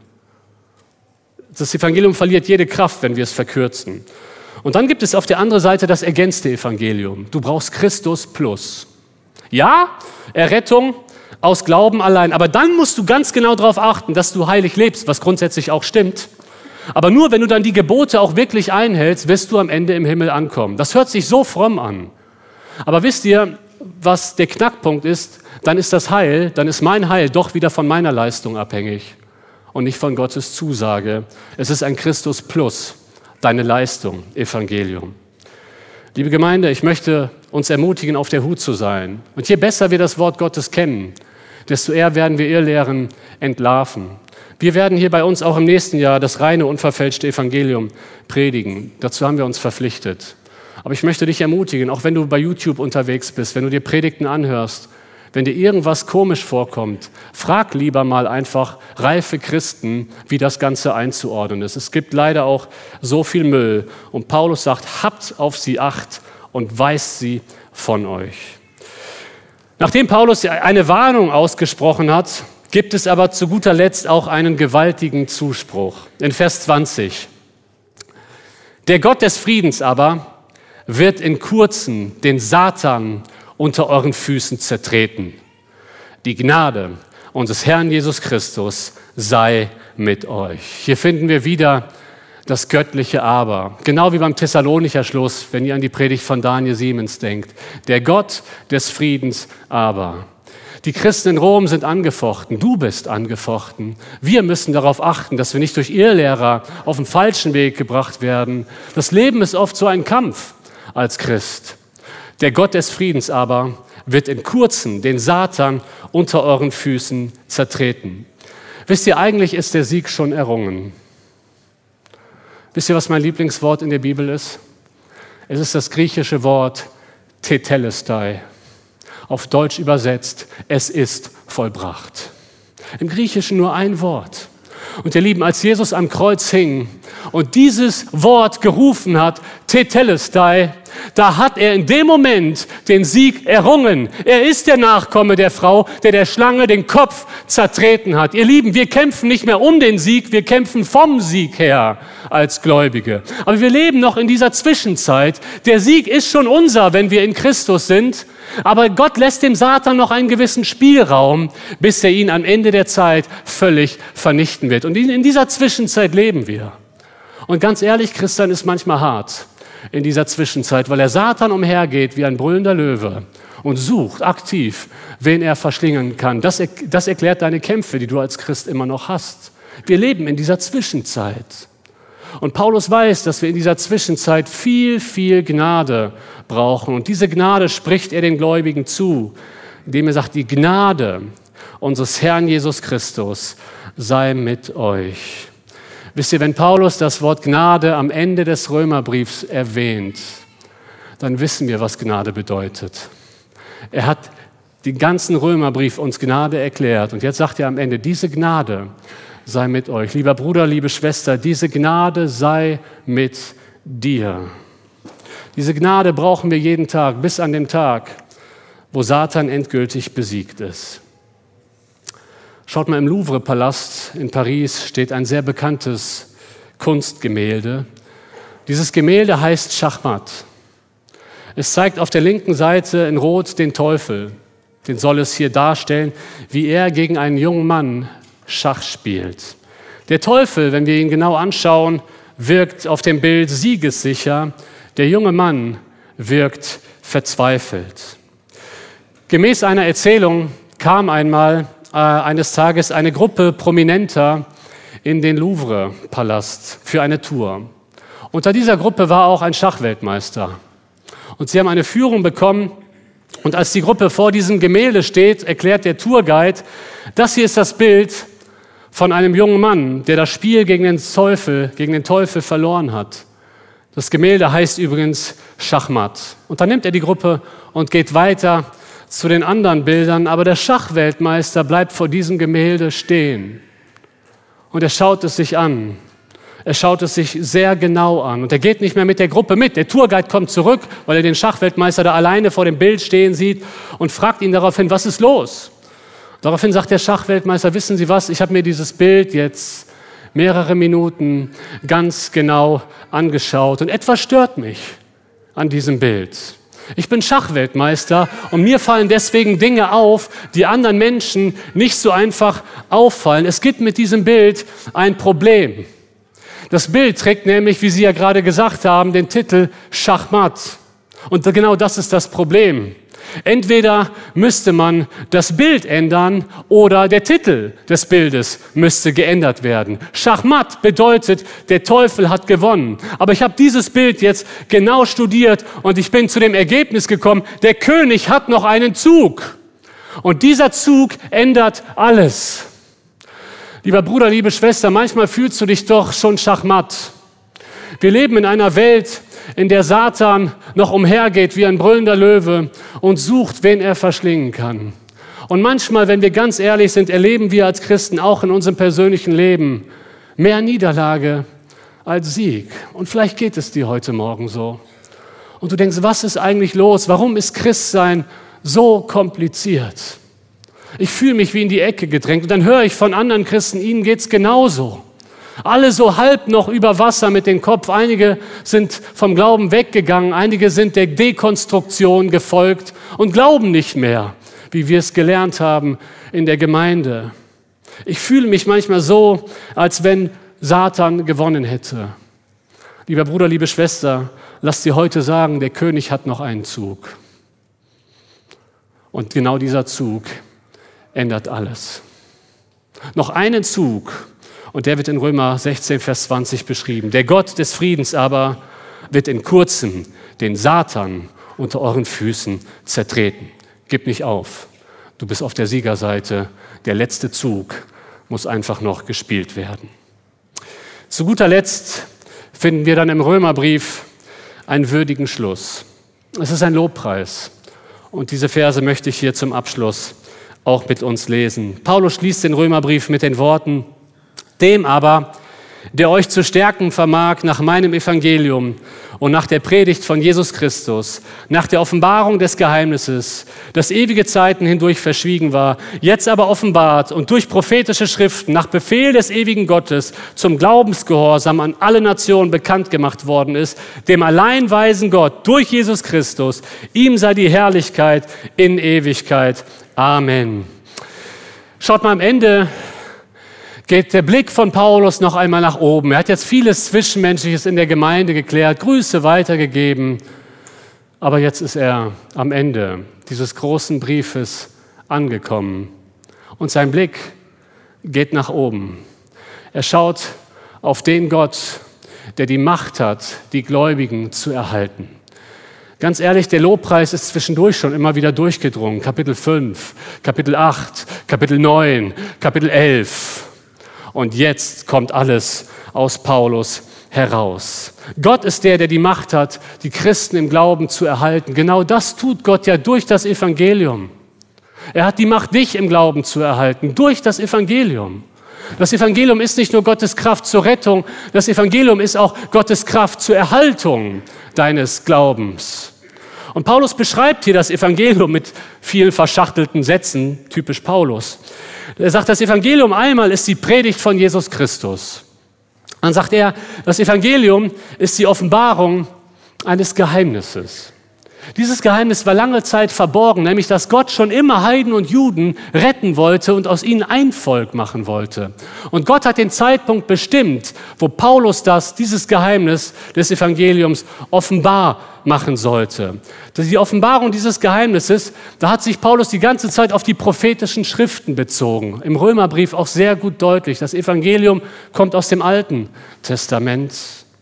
Das Evangelium verliert jede Kraft, wenn wir es verkürzen. Und dann gibt es auf der anderen Seite das ergänzte Evangelium. Du brauchst Christus plus. Ja, Errettung aus Glauben allein. Aber dann musst du ganz genau darauf achten, dass du heilig lebst, was grundsätzlich auch stimmt. Aber nur wenn du dann die Gebote auch wirklich einhältst, wirst du am Ende im Himmel ankommen. Das hört sich so fromm an. Aber wisst ihr, was der Knackpunkt ist? Dann ist das Heil, dann ist mein Heil doch wieder von meiner Leistung abhängig und nicht von Gottes Zusage. Es ist ein Christus plus, deine Leistung, Evangelium. Liebe Gemeinde, ich möchte uns ermutigen, auf der Hut zu sein. Und je besser wir das Wort Gottes kennen, desto eher werden wir Irrlehren entlarven. Wir werden hier bei uns auch im nächsten Jahr das reine, unverfälschte Evangelium predigen. Dazu haben wir uns verpflichtet. Aber ich möchte dich ermutigen, auch wenn du bei YouTube unterwegs bist, wenn du dir Predigten anhörst, wenn dir irgendwas komisch vorkommt, frag lieber mal einfach reife Christen, wie das Ganze einzuordnen ist. Es gibt leider auch so viel Müll. Und Paulus sagt, habt auf sie Acht und weist sie von euch. Nachdem Paulus eine Warnung ausgesprochen hat, gibt es aber zu guter Letzt auch einen gewaltigen Zuspruch. In Vers 20. Der Gott des Friedens aber wird in Kurzem den Satan unter euren Füßen zertreten. Die Gnade unseres Herrn Jesus Christus sei mit euch. Hier finden wir wieder das göttliche Aber. Genau wie beim Thessalonicher Schluss, wenn ihr an die Predigt von Daniel Siemens denkt. Der Gott des Friedens aber. Die Christen in Rom sind angefochten. Du bist angefochten. Wir müssen darauf achten, dass wir nicht durch Irrlehrer auf den falschen Weg gebracht werden. Das Leben ist oft so ein Kampf als Christ. Der Gott des Friedens aber wird in Kurzem den Satan unter euren Füßen zertreten. Wisst ihr, eigentlich ist der Sieg schon errungen. Wisst ihr, was mein Lieblingswort in der Bibel ist? Es ist das griechische Wort Tetelestai. auf Deutsch übersetzt, es ist vollbracht. Im Griechischen nur ein Wort. Und ihr Lieben, als Jesus am Kreuz hing und dieses Wort gerufen hat, Tetelestai, da hat er in dem Moment den Sieg errungen. Er ist der Nachkomme der Frau, der Schlange den Kopf zertreten hat. Ihr Lieben, wir kämpfen nicht mehr um den Sieg, wir kämpfen vom Sieg her als Gläubige. Aber wir leben noch in dieser Zwischenzeit. Der Sieg ist schon unser, wenn wir in Christus sind. Aber Gott lässt dem Satan noch einen gewissen Spielraum, bis er ihn am Ende der Zeit völlig vernichten wird. Und in dieser Zwischenzeit leben wir. Und ganz ehrlich, Christian ist manchmal hart in dieser Zwischenzeit, weil der Satan umhergeht wie ein brüllender Löwe und sucht aktiv, wen er verschlingen kann. Das erklärt deine Kämpfe, die du als Christ immer noch hast. Wir leben in dieser Zwischenzeit. Und Paulus weiß, dass wir in dieser Zwischenzeit viel, viel Gnade brauchen. Und diese Gnade spricht er den Gläubigen zu, indem er sagt, die Gnade unseres Herrn Jesus Christus sei mit euch. Wisst ihr, wenn Paulus das Wort Gnade am Ende des Römerbriefs erwähnt, dann wissen wir, was Gnade bedeutet. Er hat den ganzen Römerbrief uns Gnade erklärt. Und jetzt sagt er am Ende, diese Gnade sei mit euch. Lieber Bruder, liebe Schwester, diese Gnade sei mit dir. Diese Gnade brauchen wir jeden Tag, bis an den Tag, wo Satan endgültig besiegt ist. Schaut mal, im Louvre-Palast in Paris steht ein sehr bekanntes Kunstgemälde. Dieses Gemälde heißt Schachmatt. Es zeigt auf der linken Seite in Rot den Teufel. Den soll es hier darstellen, wie er gegen einen jungen Mann Schach spielt. Der Teufel, wenn wir ihn genau anschauen, wirkt auf dem Bild siegessicher. Der junge Mann wirkt verzweifelt. Gemäß einer Erzählung kam einmal eines Tages eine Gruppe Prominenter in den Louvre-Palast für eine Tour. Unter dieser Gruppe war auch ein Schachweltmeister. Und sie haben eine Führung bekommen. Und als die Gruppe vor diesem Gemälde steht, erklärt der Tourguide, das hier ist das Bild von einem jungen Mann, der das Spiel gegen den Teufel verloren hat. Das Gemälde heißt übrigens Schachmatt. Und dann nimmt er die Gruppe und geht weiter zu den anderen Bildern, aber der Schachweltmeister bleibt vor diesem Gemälde stehen. Und er schaut es sich an. Er schaut es sich sehr genau an. Und er geht nicht mehr mit der Gruppe mit. Der Tourguide kommt zurück, weil er den Schachweltmeister da alleine vor dem Bild stehen sieht und fragt ihn daraufhin, was ist los? Daraufhin sagt der Schachweltmeister, wissen Sie was, ich habe mir dieses Bild jetzt mehrere Minuten ganz genau angeschaut und etwas stört mich an diesem Bild. Ich bin Schachweltmeister und mir fallen deswegen Dinge auf, die anderen Menschen nicht so einfach auffallen. Es gibt mit diesem Bild ein Problem. Das Bild trägt nämlich, wie Sie ja gerade gesagt haben, den Titel Schachmatt. Und genau das ist das Problem. Entweder müsste man das Bild ändern oder der Titel des Bildes müsste geändert werden. Schachmatt bedeutet, der Teufel hat gewonnen. Aber ich habe dieses Bild jetzt genau studiert und ich bin zu dem Ergebnis gekommen, der König hat noch einen Zug. Und dieser Zug ändert alles. Lieber Bruder, liebe Schwester, manchmal fühlst du dich doch schon schachmatt. Wir leben in einer Welt, in der Satan noch umhergeht wie ein brüllender Löwe und sucht, wen er verschlingen kann. Und manchmal, wenn wir ganz ehrlich sind, erleben wir als Christen auch in unserem persönlichen Leben mehr Niederlage als Sieg. Und vielleicht geht es dir heute Morgen so. Und du denkst, was ist eigentlich los? Warum ist Christsein so kompliziert? Ich fühle mich wie in die Ecke gedrängt. Und dann höre ich von anderen Christen, ihnen geht's genauso. Alle so halb noch über Wasser mit dem Kopf. Einige sind vom Glauben weggegangen, einige sind der Dekonstruktion gefolgt und glauben nicht mehr, wie wir es gelernt haben in der Gemeinde. Ich fühle mich manchmal so, als wenn Satan gewonnen hätte. Lieber Bruder, liebe Schwester, lass dir heute sagen, der König hat noch einen Zug. Und genau dieser Zug ändert alles. Noch einen Zug. Und der wird in Römer 16, Vers 20 beschrieben. Der Gott des Friedens aber wird in kurzem den Satan unter euren Füßen zertreten. Gib nicht auf. Du bist auf der Siegerseite. Der letzte Zug muss einfach noch gespielt werden. Zu guter Letzt finden wir dann im Römerbrief einen würdigen Schluss. Es ist ein Lobpreis. Und diese Verse möchte ich hier zum Abschluss auch mit uns lesen. Paulus schließt den Römerbrief mit den Worten: Dem aber, der euch zu stärken vermag nach meinem Evangelium und nach der Predigt von Jesus Christus, nach der Offenbarung des Geheimnisses, das ewige Zeiten hindurch verschwiegen war, jetzt aber offenbart und durch prophetische Schriften nach Befehl des ewigen Gottes zum Glaubensgehorsam an alle Nationen bekannt gemacht worden ist, dem allein weisen Gott durch Jesus Christus, ihm sei die Herrlichkeit in Ewigkeit. Amen. Schaut mal, am Ende geht der Blick von Paulus noch einmal nach oben. Er hat jetzt vieles Zwischenmenschliches in der Gemeinde geklärt, Grüße weitergegeben. Aber jetzt ist er am Ende dieses großen Briefes angekommen. Und sein Blick geht nach oben. Er schaut auf den Gott, der die Macht hat, die Gläubigen zu erhalten. Ganz ehrlich, der Lobpreis ist zwischendurch schon immer wieder durchgedrungen. Kapitel 5, Kapitel 8, Kapitel 9, Kapitel 11. Und jetzt kommt alles aus Paulus heraus. Gott ist der die Macht hat, die Christen im Glauben zu erhalten. Genau das tut Gott ja durch das Evangelium. Er hat die Macht, dich im Glauben zu erhalten, durch das Evangelium. Das Evangelium ist nicht nur Gottes Kraft zur Rettung, das Evangelium ist auch Gottes Kraft zur Erhaltung deines Glaubens. Und Paulus beschreibt hier das Evangelium mit vielen verschachtelten Sätzen, typisch Paulus. Er sagt, das Evangelium einmal ist die Predigt von Jesus Christus. Dann sagt er, das Evangelium ist die Offenbarung eines Geheimnisses. Dieses Geheimnis war lange Zeit verborgen, nämlich dass Gott schon immer Heiden und Juden retten wollte und aus ihnen ein Volk machen wollte. Und Gott hat den Zeitpunkt bestimmt, wo Paulus dieses Geheimnis des Evangeliums offenbar machen sollte. Die Offenbarung dieses Geheimnisses, da hat sich Paulus die ganze Zeit auf die prophetischen Schriften bezogen. Im Römerbrief auch sehr gut deutlich. Das Evangelium kommt aus dem Alten Testament.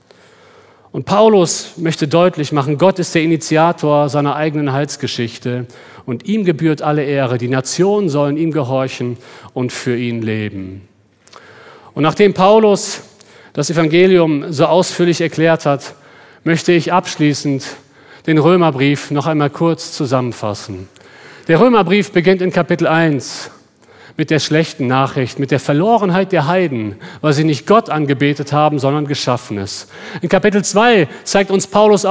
Und Paulus möchte deutlich machen, Gott ist der Initiator seiner eigenen Heilsgeschichte und ihm gebührt alle Ehre. Die Nationen sollen ihm gehorchen und für ihn leben. Und nachdem Paulus das Evangelium so ausführlich erklärt hat, möchte ich abschließend den Römerbrief noch einmal kurz zusammenfassen. Der Römerbrief beginnt in Kapitel 1 mit der schlechten Nachricht, mit der Verlorenheit der Heiden, weil sie nicht Gott angebetet haben, sondern Geschaffenes. In Kapitel 2 zeigt uns Paulus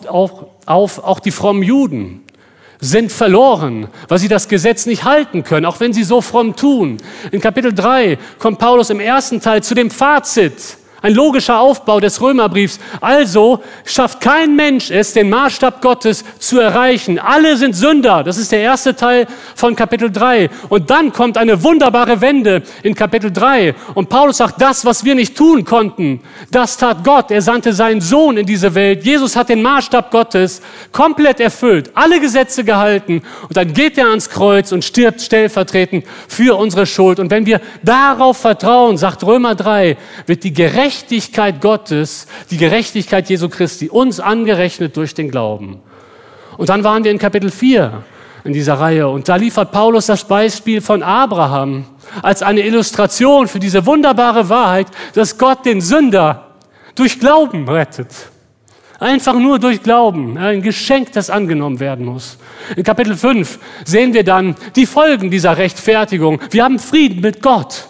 auch die frommen Juden sind verloren, weil sie das Gesetz nicht halten können, auch wenn sie so fromm tun. In Kapitel 3 kommt Paulus im ersten Teil zu dem Fazit, ein logischer Aufbau des Römerbriefs. Also schafft kein Mensch es, den Maßstab Gottes zu erreichen. Alle sind Sünder. Das ist der erste Teil von Kapitel 3. Und dann kommt eine wunderbare Wende in Kapitel 3. Und Paulus sagt, das, was wir nicht tun konnten, das tat Gott. Er sandte seinen Sohn in diese Welt. Jesus hat den Maßstab Gottes komplett erfüllt, alle Gesetze gehalten. Und dann geht er ans Kreuz und stirbt stellvertretend für unsere Schuld. Und wenn wir darauf vertrauen, sagt Römer 3, wird die Gerechtigkeit Gottes, die Gerechtigkeit Jesu Christi, uns angerechnet durch den Glauben. Und dann waren wir in Kapitel 4 in dieser Reihe und da liefert Paulus das Beispiel von Abraham als eine Illustration für diese wunderbare Wahrheit, dass Gott den Sünder durch Glauben rettet. Einfach nur durch Glauben, ein Geschenk, das angenommen werden muss. In Kapitel 5 sehen wir dann die Folgen dieser Rechtfertigung. Wir haben Frieden mit Gott.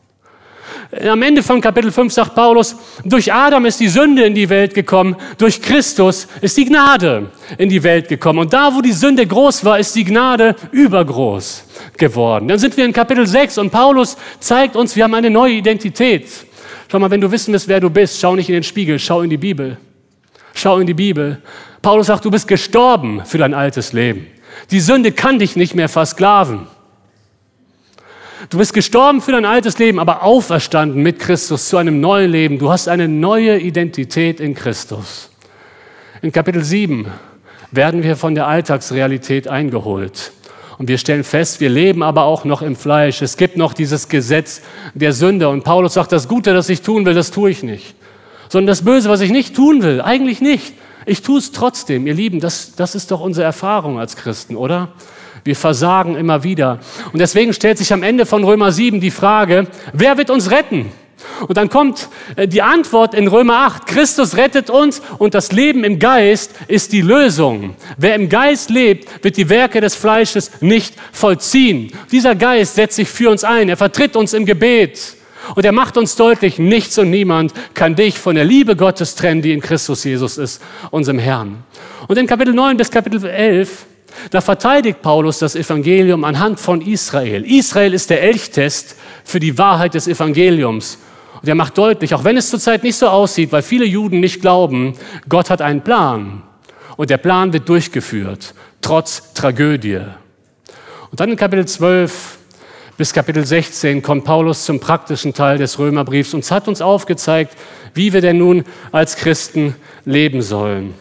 Am Ende von Kapitel 5 sagt Paulus, durch Adam ist die Sünde in die Welt gekommen, durch Christus ist die Gnade in die Welt gekommen. Und da, wo die Sünde groß war, ist die Gnade übergroß geworden. Dann sind wir in Kapitel 6 und Paulus zeigt uns, wir haben eine neue Identität. Schau mal, wenn du wissen willst, wer du bist, schau nicht in den Spiegel, schau in die Bibel. Schau in die Bibel. Paulus sagt, du bist gestorben für dein altes Leben. Die Sünde kann dich nicht mehr versklaven. Du bist gestorben für dein altes Leben, aber auferstanden mit Christus zu einem neuen Leben. Du hast eine neue Identität in Christus. In Kapitel 7 werden wir von der Alltagsrealität eingeholt. Und wir stellen fest, wir leben aber auch noch im Fleisch. Es gibt noch dieses Gesetz der Sünde. Und Paulus sagt, das Gute, das ich tun will, das tue ich nicht. Sondern das Böse, was ich nicht tun will, eigentlich nicht. Ich tue es trotzdem. Ihr Lieben, das ist doch unsere Erfahrung als Christen, oder? Wir versagen immer wieder. Und deswegen stellt sich am Ende von Römer 7 die Frage, wer wird uns retten? Und dann kommt die Antwort in Römer 8. Christus rettet uns und das Leben im Geist ist die Lösung. Wer im Geist lebt, wird die Werke des Fleisches nicht vollziehen. Dieser Geist setzt sich für uns ein. Er vertritt uns im Gebet. Und er macht uns deutlich, nichts und niemand kann dich von der Liebe Gottes trennen, die in Christus Jesus ist, unserem Herrn. Und in Kapitel 9 bis Kapitel 11, da verteidigt Paulus das Evangelium anhand von Israel. Israel ist der Elchtest für die Wahrheit des Evangeliums. Und er macht deutlich, auch wenn es zurzeit nicht so aussieht, weil viele Juden nicht glauben, Gott hat einen Plan. Und der Plan wird durchgeführt, trotz Tragödie. Und dann in Kapitel 12 bis Kapitel 16 kommt Paulus zum praktischen Teil des Römerbriefs und hat uns aufgezeigt, wie wir denn nun als Christen leben sollen.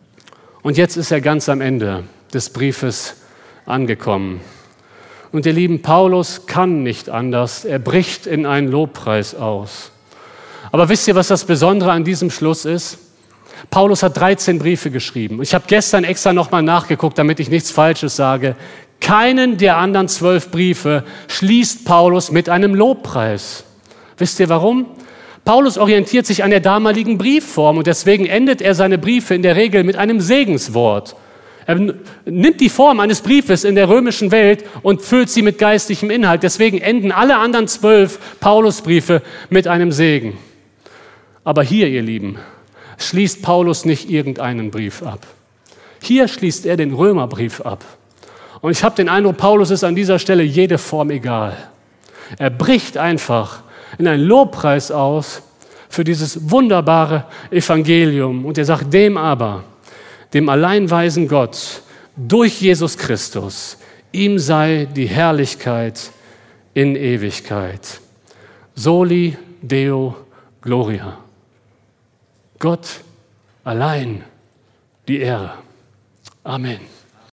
Und jetzt ist er ganz am Ende des Briefes angekommen. Und ihr Lieben, Paulus kann nicht anders. Er bricht in einen Lobpreis aus. Aber wisst ihr, was das Besondere an diesem Schluss ist? Paulus hat 13 Briefe geschrieben. Ich habe gestern extra nochmal nachgeguckt, damit ich nichts Falsches sage. Keinen der anderen 12 Briefe schließt Paulus mit einem Lobpreis. Wisst ihr warum? Paulus orientiert sich an der damaligen Briefform und deswegen endet er seine Briefe in der Regel mit einem Segenswort. Er nimmt die Form eines Briefes in der römischen Welt und füllt sie mit geistlichem Inhalt. Deswegen enden alle anderen 12 Paulusbriefe mit einem Segen. Aber hier, ihr Lieben, schließt Paulus nicht irgendeinen Brief ab. Hier schließt er den Römerbrief ab. Und ich habe den Eindruck, Paulus ist an dieser Stelle jede Form egal. Er bricht einfach in einen Lobpreis aus für dieses wunderbare Evangelium. Und er sagt dem aber, dem alleinweisen Gott, durch Jesus Christus, ihm sei die Herrlichkeit in Ewigkeit. Soli Deo Gloria. Gott allein die Ehre. Amen.